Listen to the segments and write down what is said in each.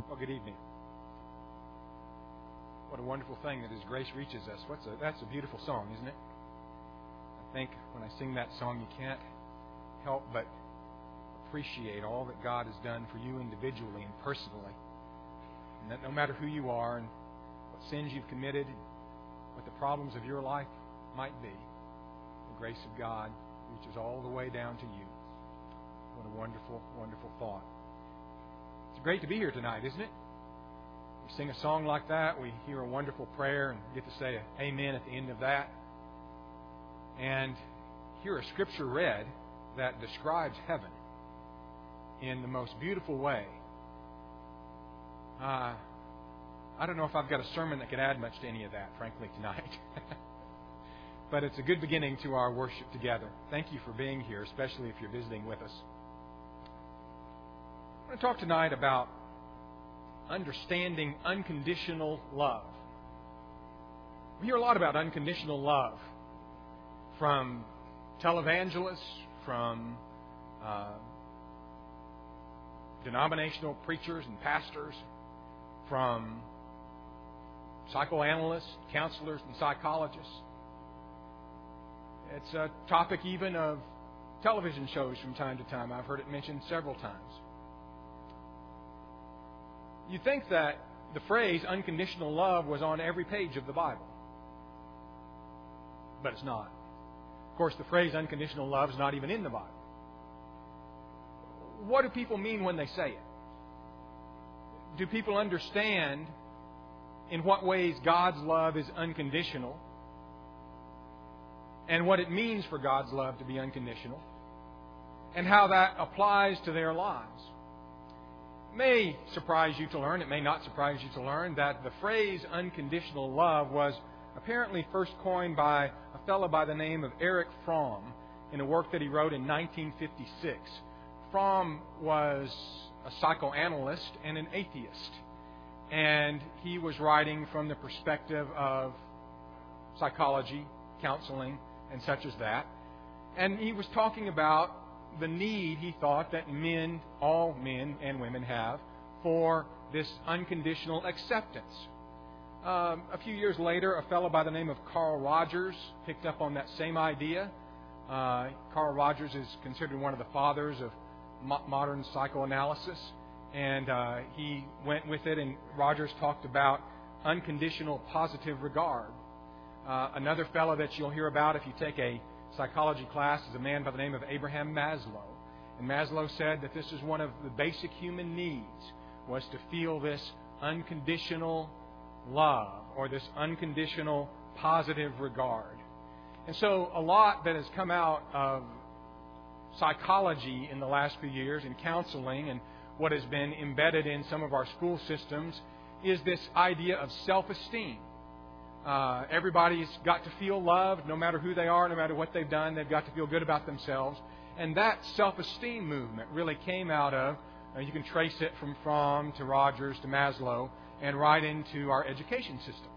Well, good evening. What a wonderful thing that His grace reaches us. That's a beautiful song, isn't it? I think when I sing that song, you can't help but appreciate all that God has done for you individually and personally. And that no matter who you are and what sins you've committed, what the problems of your life might be, the grace of God reaches all the way down to you. What a wonderful, wonderful thought. It's great to be here tonight, isn't it? We sing a song like that, we hear a wonderful prayer and get to say amen at the end of that. And hear a scripture read that describes heaven in the most beautiful way. I don't know if I've got a sermon that could add much to any of that, frankly, tonight. But it's a good beginning to our worship together. Thank you for being here, especially if you're visiting with us. I want to talk tonight about understanding unconditional love. We hear a lot about unconditional love from televangelists, from denominational preachers and pastors, from psychoanalysts, counselors, and psychologists. It's a topic even of television shows from time to time. I've heard it mentioned several times. You'd think that the phrase unconditional love was on every page of the Bible. But it's not. Of course, the phrase unconditional love is not even in the Bible. What do people mean when they say it? Do people understand in what ways God's love is unconditional and what it means for God's love to be unconditional and how that applies to their lives? It may surprise you to learn, it may not surprise you to learn, that the phrase unconditional love was apparently first coined by a fellow by the name of Erich Fromm in a work that he wrote in 1956. Fromm was a psychoanalyst and an atheist, and he was writing from the perspective of psychology, counseling, and such as that. And he was talking about the need, he thought, that men, all men and women have for this unconditional acceptance. A few years later, a fellow by the name of Carl Rogers picked up on that same idea. Carl Rogers is considered one of the fathers of modern psychoanalysis, and he went with it, and Rogers talked about unconditional positive regard. Another fellow that you'll hear about if you take a psychology class is a man by the name of Abraham Maslow. And Maslow said that this is one of the basic human needs, was to feel this unconditional love or this unconditional positive regard. And so a lot that has come out of psychology in the last few years and counseling and what has been embedded in some of our school systems is this idea of self-esteem. Everybody's got to feel loved, no matter who they are, no matter what they've done. They've got to feel good about themselves. And that self-esteem movement really came out of, you can trace it from Fromm to Rogers to Maslow and right into our education system.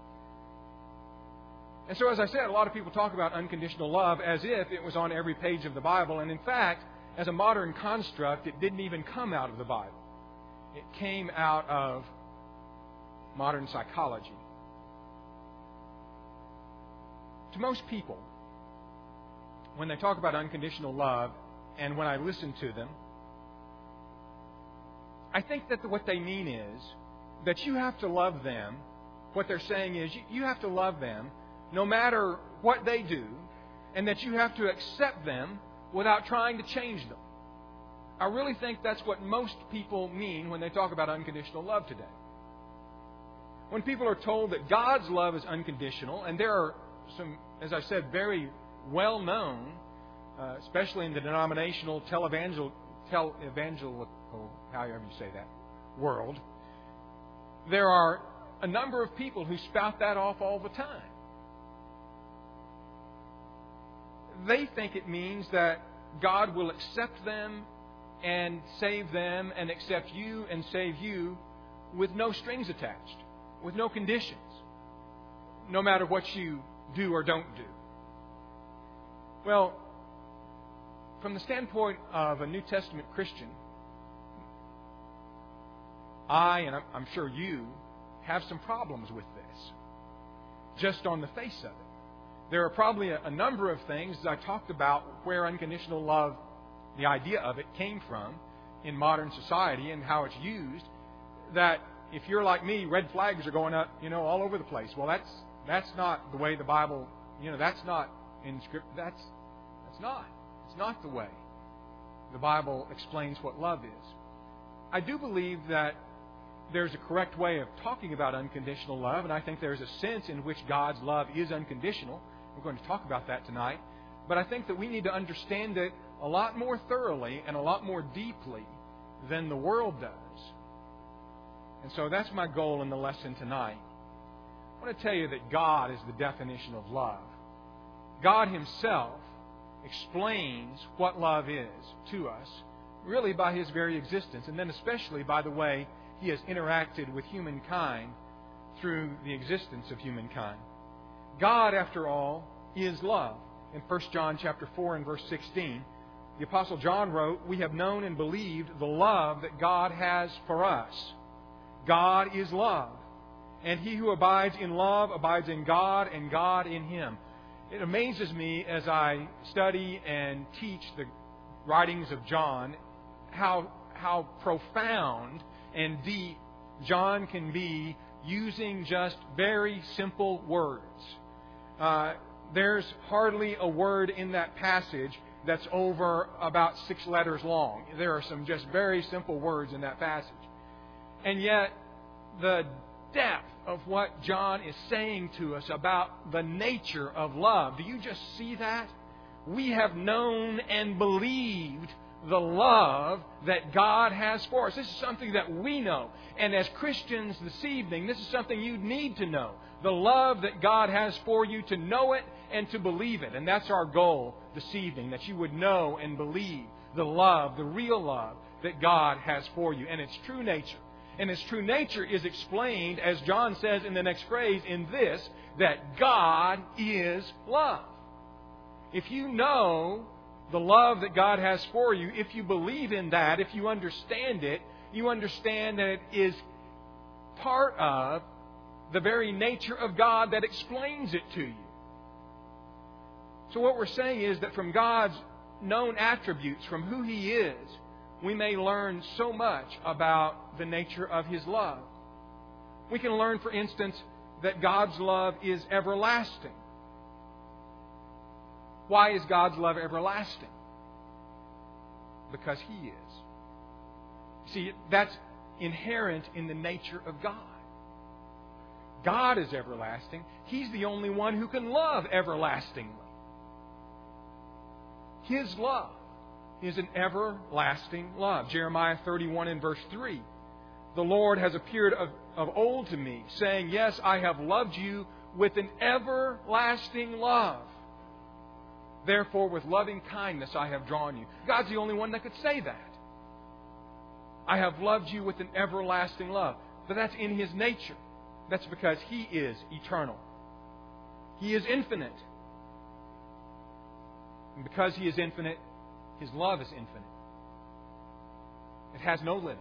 And so, as I said, a lot of people talk about unconditional love as if it was on every page of the Bible. And in fact, as a modern construct, it didn't even come out of the Bible. It came out of modern psychology. To most people, when they talk about unconditional love, and when I listen to them, I think that what they mean is that you have to love them. What they're saying is you have to love them no matter what they do, and that you have to accept them without trying to change them. I really think that's what most people mean when they talk about unconditional love today. When people are told that God's love is unconditional, and there are some, as I said, very well-known, especially in the denominational televangelical, however you say that, world, there are a number of people who spout that off all the time. They think it means that God will accept them and save them and accept you and save you with no strings attached, with no conditions, no matter what you do or don't do. Well, from the standpoint of a New Testament Christian, I, and I'm sure you, have some problems with this, just on the face of it. There are probably a number of things, as I talked about, where unconditional love, the idea of it, came from in modern society and how it's used, that if you're like me, red flags are going up, all over the place. Well, that's not the way the Bible, that's not in Scripture. It's not the way the Bible explains what love is. I do believe that there's a correct way of talking about unconditional love, and I think there's a sense in which God's love is unconditional. We're going to talk about that tonight. But I think that we need to understand it a lot more thoroughly and a lot more deeply than the world does. And so that's my goal in the lesson tonight. I want to tell you that God is the definition of love. God Himself explains what love is to us, really by His very existence, and then especially by the way He has interacted with humankind through the existence of humankind. God, after all, is love. In 1 John chapter 4 and verse 16, the Apostle John wrote, "We have known and believed the love that God has for us. God is love, and he who abides in love abides in God, and God in him." It amazes me as I study and teach the writings of John how profound and deep John can be using just very simple words. There's hardly a word in that passage that's over about 6 letters long. There are some just very simple words in that passage. And yet, the depth of what John is saying to us about the nature of love, do you just see that? We have known and believed the love that God has for us. This is something that we know. And as Christians this evening, this is something you need to know. The love that God has for you, to know it and to believe it. And that's our goal this evening, that you would know and believe the love, the real love that God has for you and its true nature. And its true nature is explained, as John says in the next phrase, in this, that God is love. If you know the love that God has for you, if you believe in that, if you understand it, you understand that it is part of the very nature of God that explains it to you. So what we're saying is that from God's known attributes, from who He is, we may learn so much about the nature of His love. We can learn, for instance, that God's love is everlasting. Why is God's love everlasting? Because He is. See, that's inherent in the nature of God. God is everlasting. He's the only one who can love everlastingly. His love is an everlasting love. Jeremiah 31 and verse 3. The Lord has appeared of old to me, saying, "Yes, I have loved you with an everlasting love. Therefore, with loving kindness I have drawn you." God's the only one that could say that. I have loved you with an everlasting love. But that's in His nature. That's because He is eternal. He is infinite. And because He is infinite, His love is infinite. It has no limit.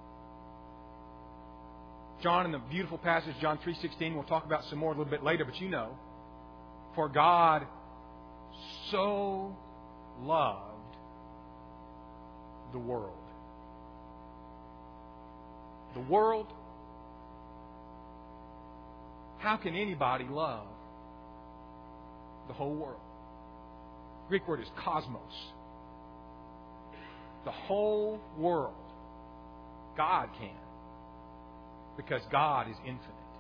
John, in the beautiful passage, John 3:16, we'll talk about some more a little bit later, but you know, for God so loved the world. The world? How can anybody love the whole world? The Greek word is cosmos. The whole world. God can. Because God is infinite.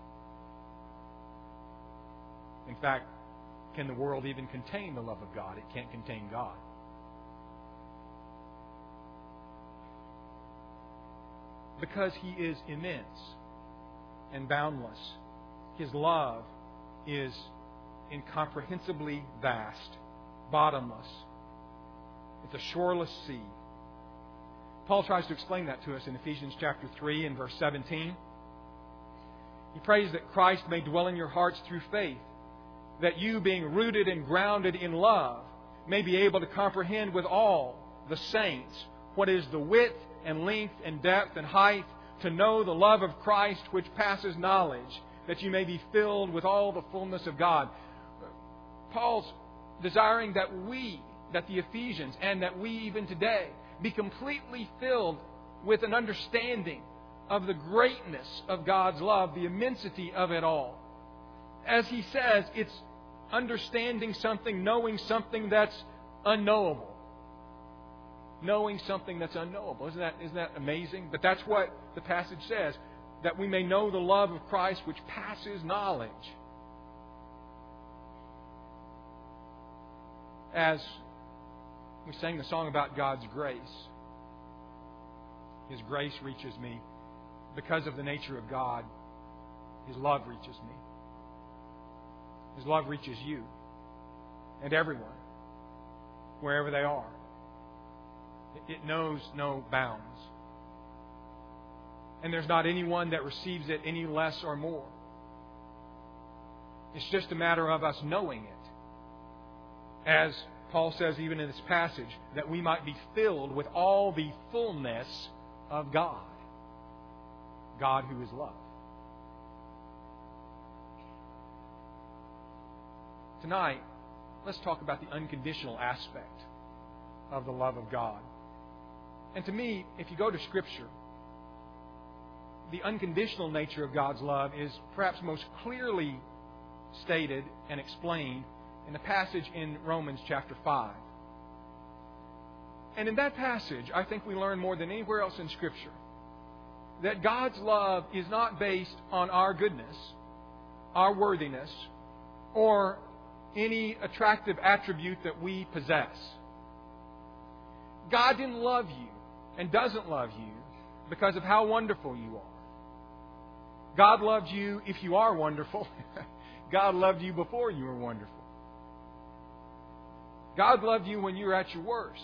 In fact, can the world even contain the love of God? It can't contain God. Because He is immense and boundless, His love is incomprehensibly vast, bottomless. It's a shoreless sea. Paul tries to explain that to us in Ephesians chapter 3 and verse 17. He prays that Christ may dwell in your hearts through faith, that you, being rooted and grounded in love, may be able to comprehend with all the saints what is the width and length and depth and height, to know the love of Christ which passes knowledge, that you may be filled with all the fullness of God. Paul's desiring that the Ephesians, and that we even today, be completely filled with an understanding of the greatness of God's love, the immensity of it all. As he says, it's understanding something, knowing something that's unknowable. Knowing something that's unknowable. Isn't that amazing? But that's what the passage says, that we may know the love of Christ which passes knowledge. As we sang the song about God's grace, His grace reaches me. Because of the nature of God, His love reaches me. His love reaches you and everyone, wherever they are. It knows no bounds. And there's not anyone that receives it any less or more. It's just a matter of us knowing it. As Paul says even in this passage, that we might be filled with all the fullness of God. God who is love. Tonight, let's talk about the unconditional aspect of the love of God. And to me, if you go to Scripture, the unconditional nature of God's love is perhaps most clearly stated and explained in the passage in Romans chapter 5. And in that passage, I think we learn more than anywhere else in Scripture that God's love is not based on our goodness, our worthiness, or any attractive attribute that we possess. God didn't love you and doesn't love you because of how wonderful you are. God loved you if you are wonderful. God loved you before you were wonderful. God loved you when you were at your worst.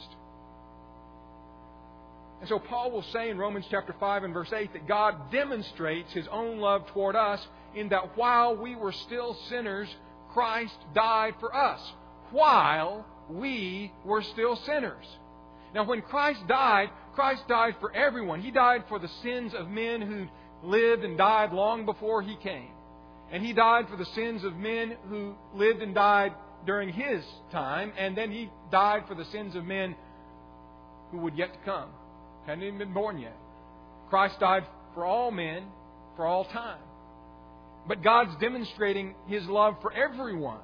And so Paul will say in Romans chapter 5 and verse 8 that God demonstrates His own love toward us in that while we were still sinners, Christ died for us. While we were still sinners. Now when Christ died for everyone. He died for the sins of men who lived and died long before He came. And He died for the sins of men who lived and died during His time. And then He died for the sins of men who would yet to come. Hadn't even been born yet. Christ died for all men, for all time. But God's demonstrating His love for everyone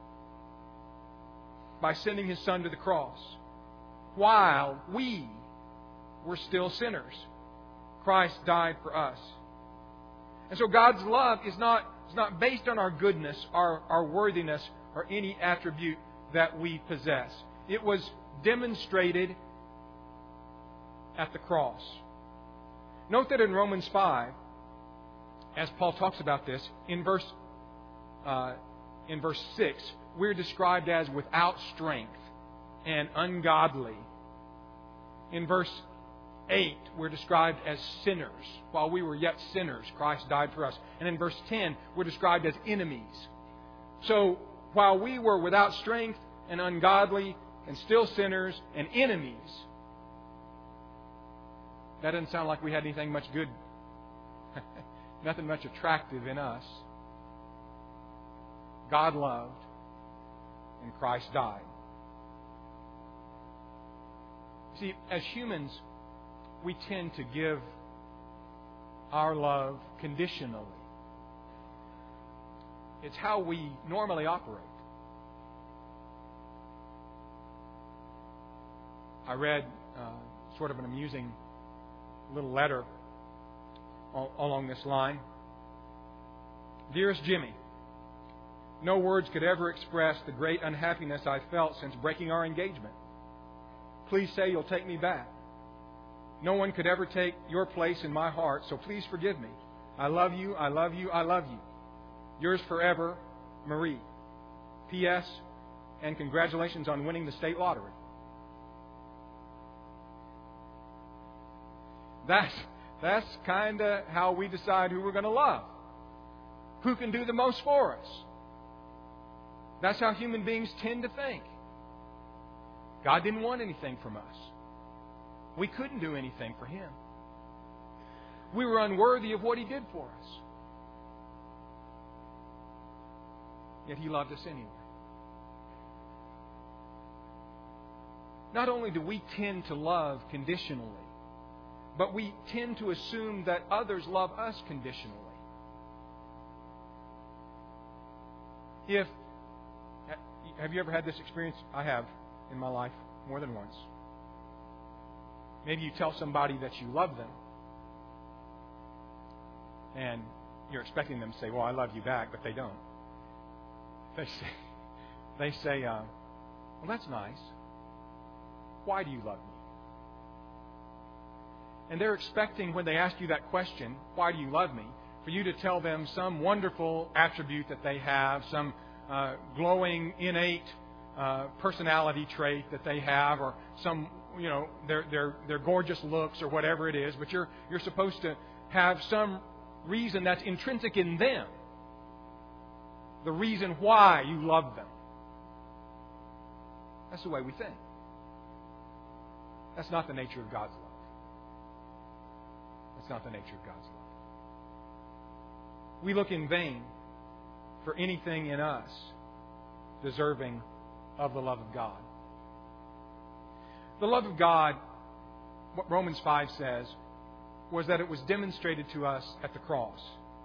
by sending His Son to the cross. While we were still sinners, Christ died for us. And so God's love is not based on our goodness, our worthiness, or any attribute that we possess. It was demonstrated at the cross. Note that in Romans 5, as Paul talks about this, in verse 6, we're described as without strength and ungodly. In verse 8, we're described as sinners. While we were yet sinners, Christ died for us. And in verse 10, we're described as enemies. So, while we were without strength and ungodly and still sinners and enemies, that doesn't sound like we had anything much good, nothing much attractive in us. God loved, and Christ died. See, as humans, we tend to give our love conditionally. It's how we normally operate. I read sort of an amusing little letter along this line. Dearest Jimmy, no words could ever express the great unhappiness I've felt since breaking our engagement. Please say you'll take me back. No one could ever take your place in my heart, so please forgive me. I love you, I love you, I love you. Yours forever, Marie. P.S. And congratulations on winning the state lottery. That's kind of how we decide who we're going to love. Who can do the most for us? That's how human beings tend to think. God didn't want anything from us. We couldn't do anything for Him. We were unworthy of what He did for us. Yet He loved us anyway. Not only do we tend to love conditionally, but we tend to assume that others love us conditionally. Have you ever had this experience? I have in my life more than once. Maybe you tell somebody that you love them, and you're expecting them to say, "Well, I love you back," but they don't. They say, "Well, that's nice. Why do you love me?" And they're expecting, when they ask you that question, "Why do you love me?" for you to tell them some wonderful attribute that they have, some glowing, innate personality trait that they have, or some, their gorgeous looks or whatever it is. But you're supposed to have some reason that's intrinsic in them, the reason why you love them. That's the way we think. That's not the nature of God's love. That's not the nature of God's love. We look in vain for anything in us deserving of the love of God. The love of God, what Romans 5 says, was that it was demonstrated to us at the cross.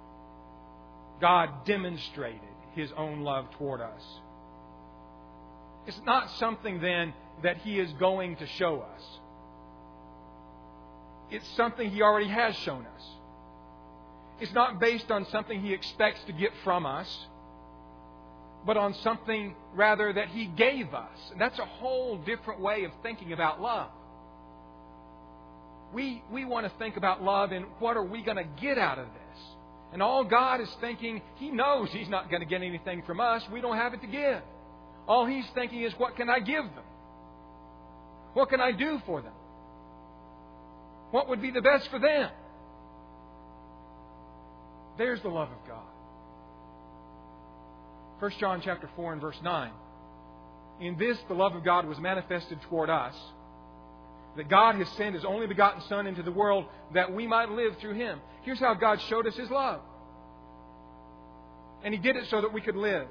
God demonstrated His own love toward us. It's not something then that He is going to show us. It's something He already has shown us. It's not based on something He expects to get from us, but on something rather that He gave us. And that's a whole different way of thinking about love. We want to think about love and what are we going to get out of this? And all God is thinking, He knows He's not going to get anything from us. We don't have it to give. All He's thinking is, what can I give them? What can I do for them? What would be the best for them? There's the love of God. 1 John chapter 4 and verse 9. In this the love of God was manifested toward us, that God has sent His only begotten Son into the world that we might live through Him. Here's how God showed us His love. And He did it so that we could live.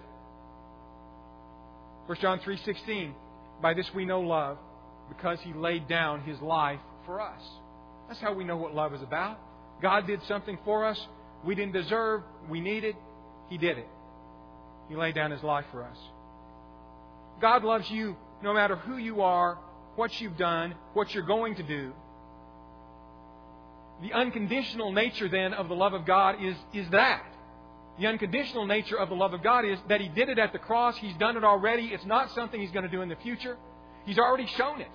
1 John 3:16. By this we know love, because He laid down His life for us. That's how we know what love is about. God did something for us we didn't deserve, we needed. He did it. He laid down His life for us. God loves you no matter who you are, what you've done, what you're going to do. The unconditional nature then of the love of God is that. The unconditional nature of the love of God is that He did it at the cross. He's done it already. It's not something He's going to do in the future. He's already shown it.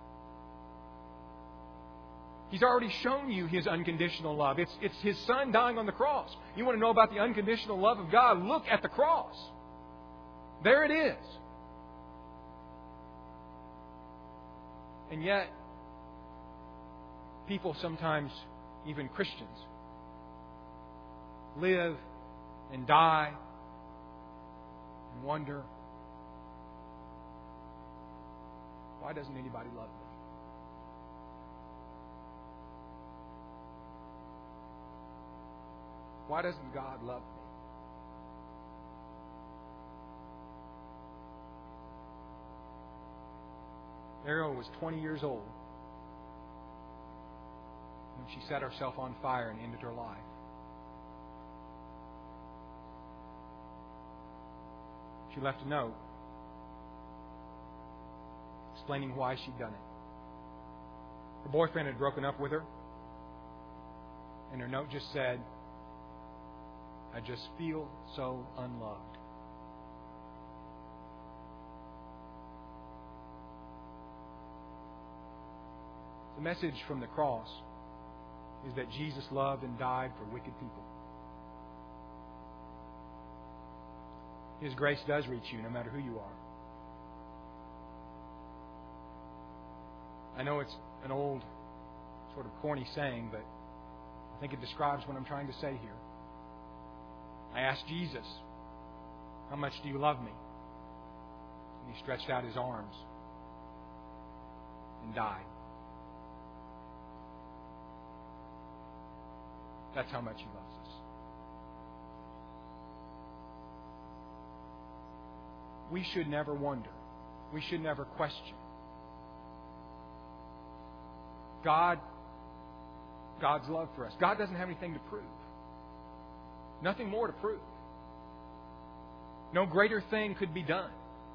He's already shown you His unconditional love. It's His Son dying on the cross. You want to know about the unconditional love of God? Look at the cross. There it is. And yet, people sometimes, even Christians, live and die and wonder, why doesn't anybody love me? Why doesn't God love me? Ariel was 20 years old when she set herself on fire and ended her life. She left a note explaining why she'd done it. Her boyfriend had broken up with her, and her note just said, "I just feel so unloved." The message from the cross is that Jesus loved and died for wicked people. His grace does reach you no matter who you are. I know it's an old, sort of corny saying, but I think it describes what I'm trying to say here. I asked Jesus, "How much do you love me?" And He stretched out His arms and died. That's how much He loves us. We should never wonder. We should never question. God's love for us. God doesn't have anything to prove. Nothing more to prove. No greater thing could be done.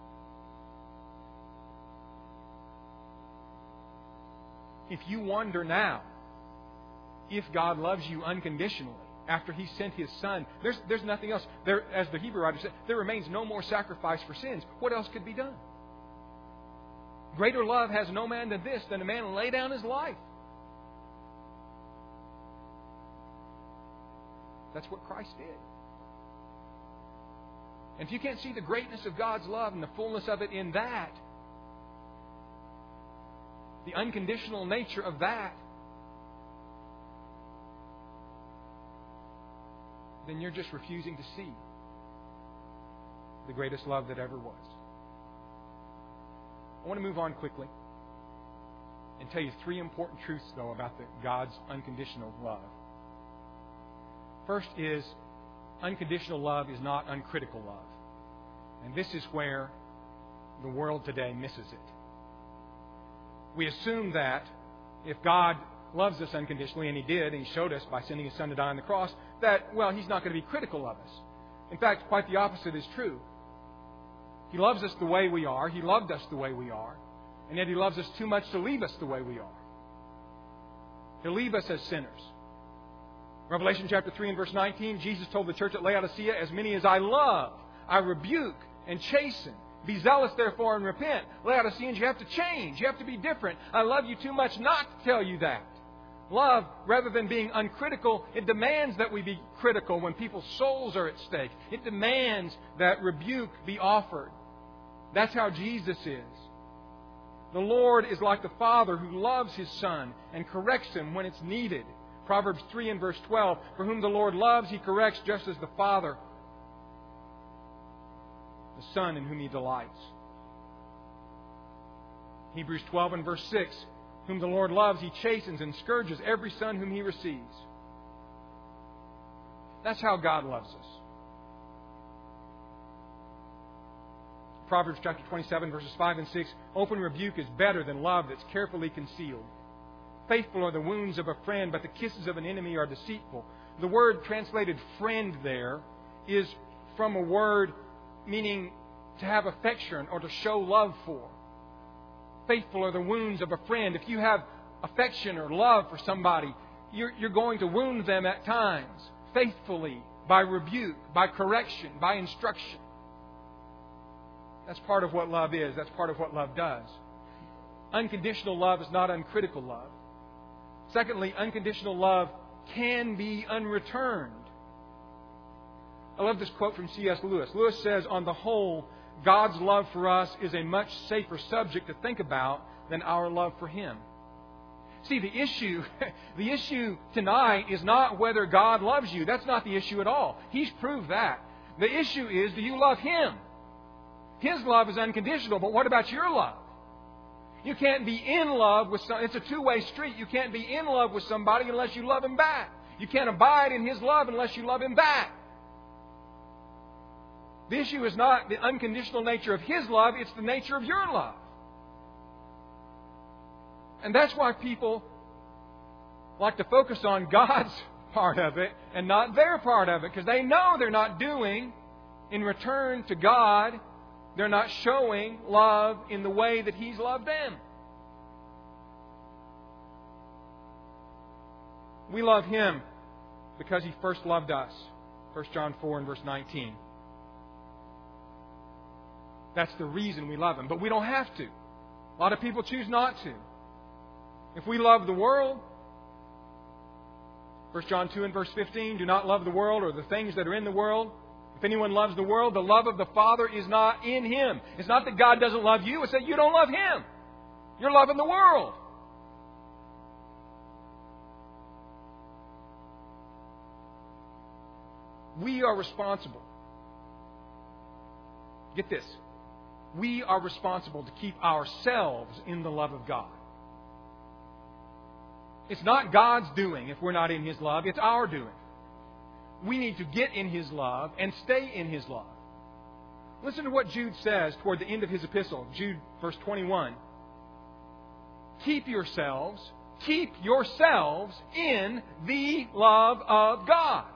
If you wonder now if God loves you unconditionally after He sent His Son, there's nothing else. There, as the Hebrew writer said, there remains no more sacrifice for sins. What else could be done? Greater love has no man than this, than a man lay down his life. That's what Christ did. And if you can't see the greatness of God's love and the fullness of it in that, the unconditional nature of that, then you're just refusing to see the greatest love that ever was. I want to move on quickly and tell you three important truths, though, about God's unconditional love. First is, unconditional love is not uncritical love. And this is where the world today misses it. We assume that if God loves us unconditionally, and He did, and He showed us by sending His Son to die on the cross, that, well, He's not going to be critical of us. In fact, quite the opposite is true. He loves us the way we are. He loved us the way we are. And yet He loves us too much to leave us the way we are. He'll leave us as sinners. Revelation chapter 3 and verse 19, Jesus told the church at Laodicea, "As many as I love, I rebuke and chasten. Be zealous, therefore, and repent." Laodiceans, you have to change. You have to be different. I love you too much not to tell you that. Love, rather than being uncritical, it demands that we be critical when people's souls are at stake. It demands that rebuke be offered. That's how Jesus is. The Lord is like the Father who loves His Son and corrects Him when it's needed. Proverbs 3 and verse 12, "For whom the Lord loves, He corrects, just as the Father, the Son in whom He delights." Hebrews 12 and verse 6, "Whom the Lord loves, He chastens and scourges every son whom He receives." That's how God loves us. Proverbs chapter 27 verses 5 and 6, "Open rebuke is better than love that's carefully concealed. Faithful are the wounds of a friend, but the kisses of an enemy are deceitful." The word translated friend there is from a word meaning to have affection or to show love for. Faithful are the wounds of a friend. If you have affection or love for somebody, you're going to wound them at times, faithfully, by rebuke, by correction, by instruction. That's part of what love is. That's part of what love does. Unconditional love is not uncritical love. Secondly, unconditional love can be unreturned. I love this quote from C.S. Lewis. Lewis says, "On the whole, God's love for us is a much safer subject to think about than our love for Him." See, the issue tonight is not whether God loves you. That's not the issue at all. He's proved that. The issue is, do you love Him? His love is unconditional, but what about your love? You can't be in love with somebody. It's a two-way street. You can't be in love with somebody unless you love Him back. You can't abide in His love unless you love Him back. The issue is not the unconditional nature of His love, it's the nature of your love. And that's why people like to focus on God's part of it and not their part of it, because they know they're not doing in return to God, they're not showing love in the way that He's loved them. We love Him because He first loved us. 1 John 4 and verse 19. That's the reason we love Him. But we don't have to. A lot of people choose not to. If we love the world, 1 John 2 and verse 15, "Do not love the world or the things that are in the world. If anyone loves the world, the love of the Father is not in him." It's not that God doesn't love you, it's that you don't love Him. You're loving the world. We are responsible. Get this. We are responsible to keep ourselves in the love of God. It's not God's doing if we're not in His love. It's our doing. We need to get in His love and stay in His love. Listen to what Jude says toward the end of his epistle. Jude, verse 21. Keep yourselves in the love of God.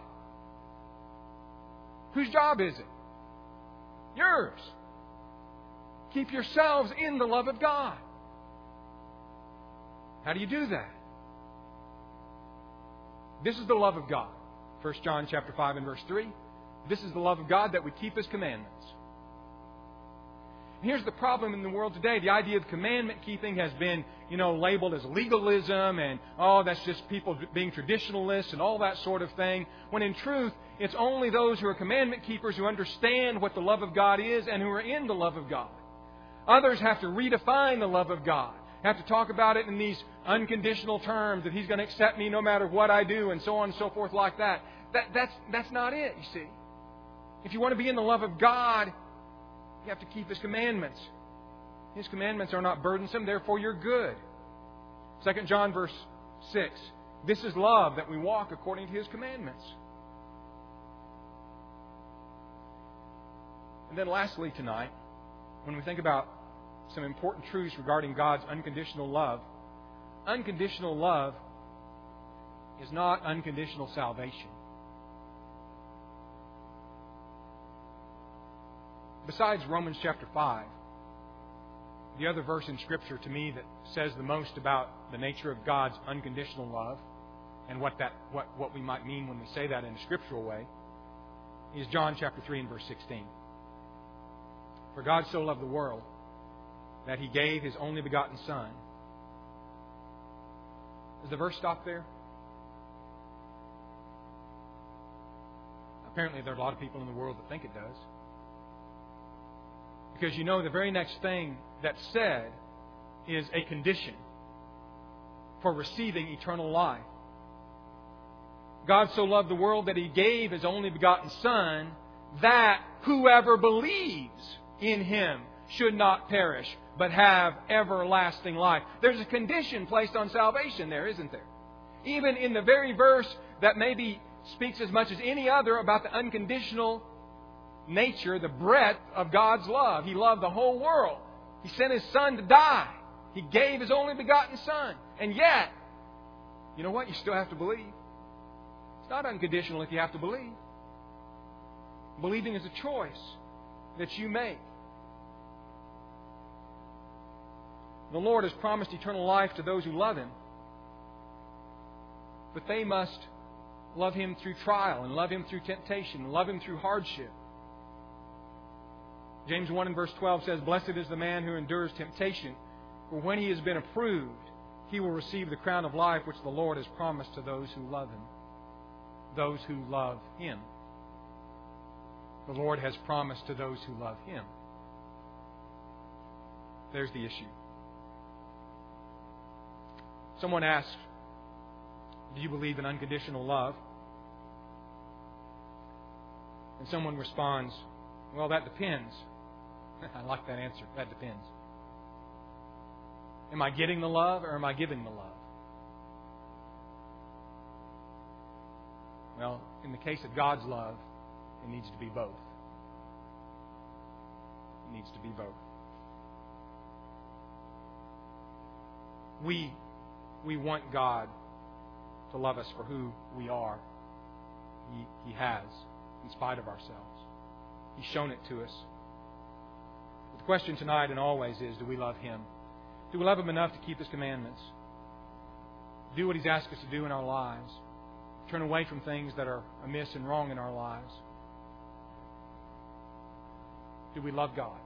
Whose job is it? Yours. Keep yourselves in the love of God. How do you do that? This is the love of God. 1 John chapter 5 and verse 3. This is the love of God, that we keep His commandments. And here's the problem in the world today. The idea of commandment keeping has been, labeled as legalism and, that's just people being traditionalists and all that sort of thing. When in truth, it's only those who are commandment keepers who understand what the love of God is and who are in the love of God. Others have to redefine the love of God. Have to talk about it in these unconditional terms, that He's going to accept me no matter what I do, and so on and so forth like that. That's not it, you see. If you want to be in the love of God, you have to keep His commandments. His commandments are not burdensome, therefore you're good. 2 John verse 6. This is love, that we walk according to His commandments. And then lastly tonight, when we think about some important truths regarding God's unconditional love is not unconditional salvation. Besides Romans chapter 5, the other verse in Scripture to me that says the most about the nature of God's unconditional love and what we might mean when we say that in a scriptural way is John chapter 3 and verse 16. For God so loved the world that He gave His only begotten Son. Does the verse stop there? Apparently there are a lot of people in the world that think it does. Because the very next thing that's said is a condition for receiving eternal life. God so loved the world that He gave His only begotten Son, that whoever believes in Him should not perish, but have everlasting life. There's a condition placed on salvation there, isn't there? Even in the very verse that maybe speaks as much as any other about the unconditional nature, the breadth of God's love. He loved the whole world. He sent His Son to die. He gave His only begotten Son. And yet, you know what? You still have to believe. It's not unconditional if you have to believe. Believing is a choice that you make. The Lord has promised eternal life to those who love Him. But they must love Him through trial, and love Him through temptation, and love Him through hardship. James 1 and verse 12 says, Blessed is the man who endures temptation, for when he has been approved, he will receive the crown of life which the Lord has promised to those who love Him. Those who love Him. The Lord has promised to those who love Him. There's the issue. Someone asks, do you believe in unconditional love? And someone responds, well, that depends. I like that answer. That depends. Am I getting the love or am I giving the love? Well, in the case of God's love, it needs to be both. It needs to be both. We want God to love us for who we are. He has, in spite of ourselves. He's shown it to us. But the question tonight and always is, do we love Him? Do we love Him enough to keep His commandments? Do what He's asked us to do in our lives? Turn away from things that are amiss and wrong in our lives? Do we love God?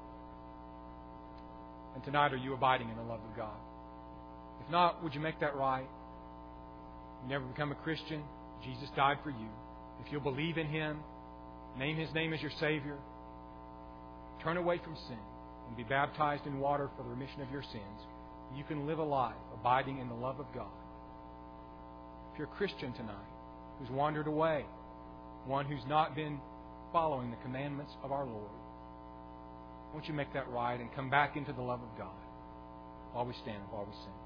And tonight, are you abiding in the love of God? If not, would you make that right? You never become a Christian. Jesus died for you. If you'll believe in Him, name His name as your Savior, turn away from sin, and be baptized in water for the remission of your sins, you can live a life abiding in the love of God. If you're a Christian tonight who's wandered away, one who's not been following the commandments of our Lord, won't you make that right and come back into the love of God while we stand, while we sing?